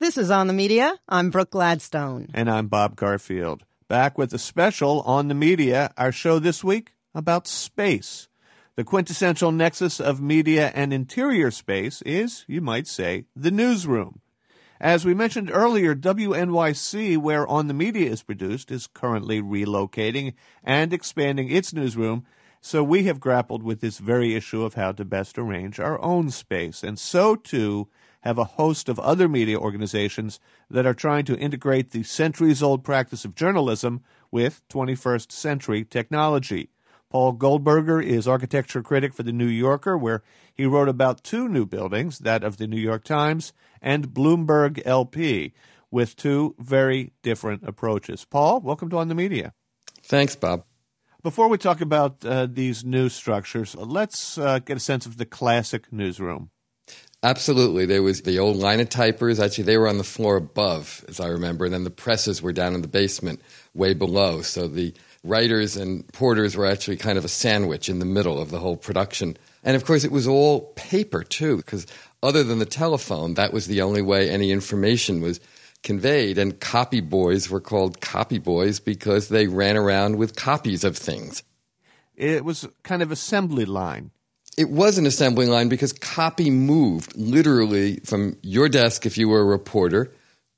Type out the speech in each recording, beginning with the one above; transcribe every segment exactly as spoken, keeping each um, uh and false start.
This is On the Media. I'm Brooke Gladstone. And I'm Bob Garfield. Back with a special On the Media, our show this week about space. The quintessential nexus of media and interior space is, you might say, the newsroom. As we mentioned earlier, W N Y C, where On the Media is produced, is currently relocating and expanding its newsroom, so we have grappled with this very issue of how to best arrange our own space. And so, too, have a host of other media organizations that are trying to integrate the centuries-old practice of journalism with twenty-first century technology. Paul Goldberger is architecture critic for The New Yorker, where he wrote about two new buildings, that of the New York Times and Bloomberg L P, with two very different approaches. Paul, welcome to On the Media. Thanks, Bob. Before we talk about uh, these new structures, let's uh, get a sense of the classic newsroom. Absolutely. There was the old linotypers. Actually, they were on the floor above, as I remember, and then the presses were down in the basement way below. So the writers and reporters were actually kind of a sandwich in the middle of the whole production. And, of course, it was all paper, too, because other than the telephone, that was the only way any information was conveyed. And copy boys were called copy boys because they ran around with copies of things. It was kind of assembly line. It was an assembly line because copy moved literally from your desk, if you were a reporter,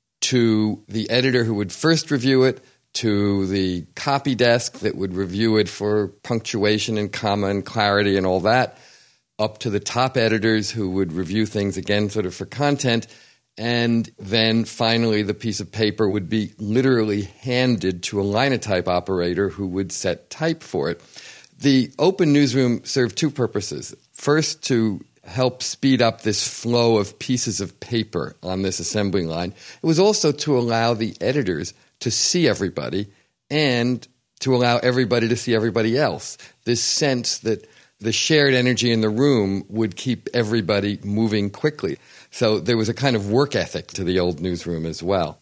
to the editor who would first review it, to the copy desk that would review it for punctuation and comma and clarity and all that, up to the top editors who would review things again sort of for content, and then finally the piece of paper would be literally handed to a linotype operator who would set type for it. The open newsroom served two purposes. First, to help speed up this flow of pieces of paper on this assembly line. It was also to allow the editors to see everybody and to allow everybody to see everybody else. This sense that the shared energy in the room would keep everybody moving quickly. So there was a kind of work ethic to the old newsroom as well.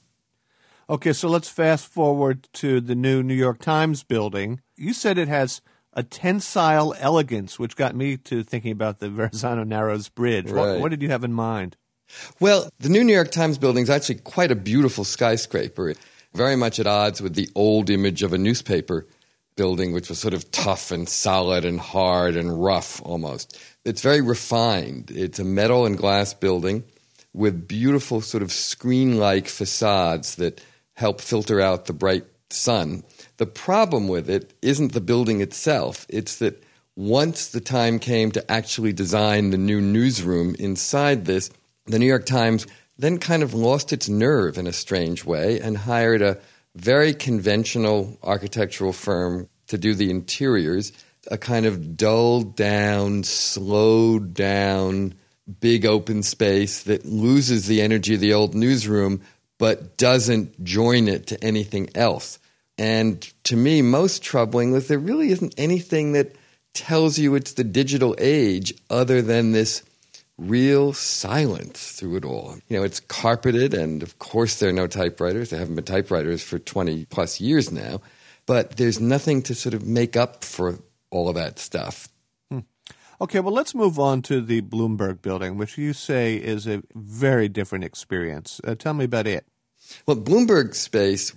Okay, so let's fast forward to the new New York Times building. You said it has a tensile elegance, which got me to thinking about the Verrazano Narrows Bridge. Right. What, what did you have in mind? Well, the new New York Times building is actually quite a beautiful skyscraper, very much at odds with the old image of a newspaper building, which was sort of tough and solid and hard and rough almost. It's very refined. It's a metal and glass building with beautiful sort of screen-like facades that help filter out the bright sun. The problem with it isn't the building itself. It's that once the time came to actually design the new newsroom inside this, the New York Times then kind of lost its nerve in a strange way and hired a very conventional architectural firm to do the interiors, a kind of dulled down, slowed down, big open space that loses the energy of the old newsroom but doesn't join it to anything else. And to me, most troubling was there really isn't anything that tells you it's the digital age other than this real silence through it all. You know, it's carpeted, and of course there are no typewriters. There haven't been typewriters for twenty plus years now. But there's nothing to sort of make up for all of that stuff. Hmm. Okay, well, let's move on to the Bloomberg building, which you say is a very different experience. Uh, tell me about it. Well, Bloomberg space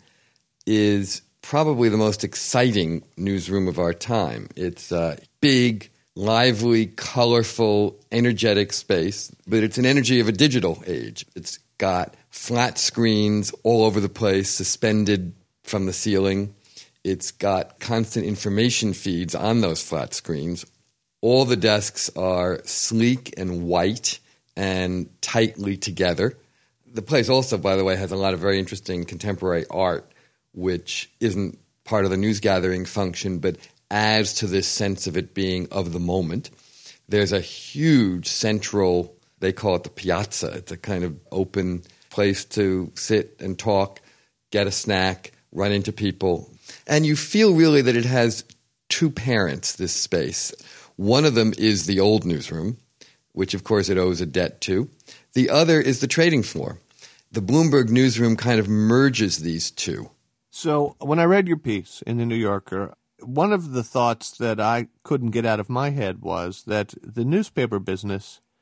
is probably the most exciting newsroom of our time. It's a big, lively, colorful, energetic space, but it's an energy of a digital age. It's got flat screens all over the place, suspended from the ceiling. It's got constant information feeds on those flat screens. All the desks are sleek and white and tightly together. The place also, by the way, has a lot of very interesting contemporary art, which isn't part of the news gathering function, but adds to this sense of it being of the moment. There's a huge central, they call it the piazza. It's a kind of open place to sit and talk, get a snack, run into people. And you feel really that it has two parents, this space. One of them is the old newsroom, which of course it owes a debt to. The other is the trading floor. The Bloomberg newsroom kind of merges these two. So when I read your piece in The New Yorker, one of the thoughts that I couldn't get out of my head was that the newspaper business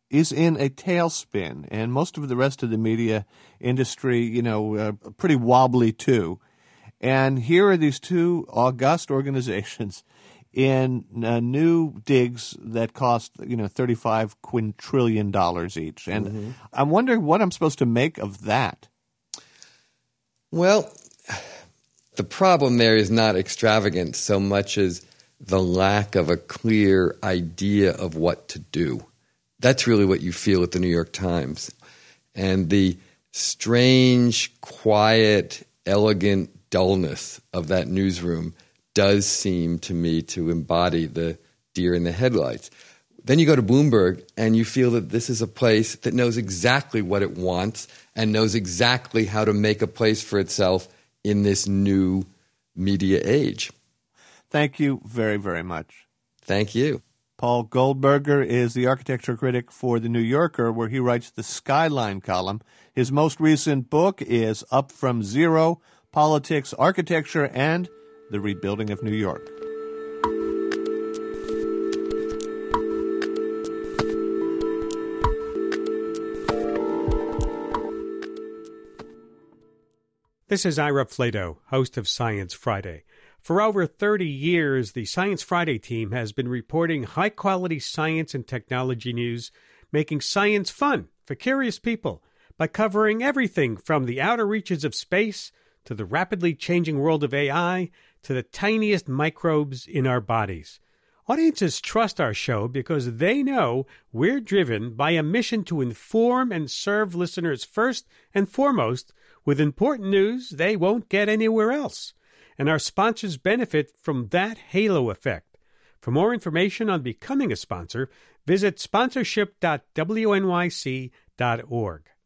is in a tailspin, and most of the rest of the media industry, you know, uh, pretty wobbly too. And here are these two august organizations in uh, new digs that cost, you know, thirty-five quintillion dollars each. And mm-hmm. I'm wondering what I'm supposed to make of that. Well, the problem there is not extravagance so much as the lack of a clear idea of what to do. That's really what you feel at the New York Times. And the strange, quiet, elegant dullness of that newsroom does seem to me to embody the deer in the headlights. Then you go to Bloomberg and you feel that this is a place that knows exactly what it wants and knows exactly how to make a place for itself in this new media age. Thank you very, very much. Thank you. Paul Goldberger is the architecture critic for The New Yorker, where he writes the Skyline column. His most recent book is Up From Zero, Politics, Architecture, and the Rebuilding of New York. This is Ira Flato, host of Science Friday. For over thirty years, the Science Friday team has been reporting high-quality science and technology news, making science fun for curious people by covering everything from the outer reaches of space to the rapidly changing world of A I to the tiniest microbes in our bodies. Audiences trust our show because they know we're driven by a mission to inform and serve listeners first and foremost with important news they won't get anywhere else. And our sponsors benefit from that halo effect. For more information on becoming a sponsor, visit sponsorship dot w n y c dot org.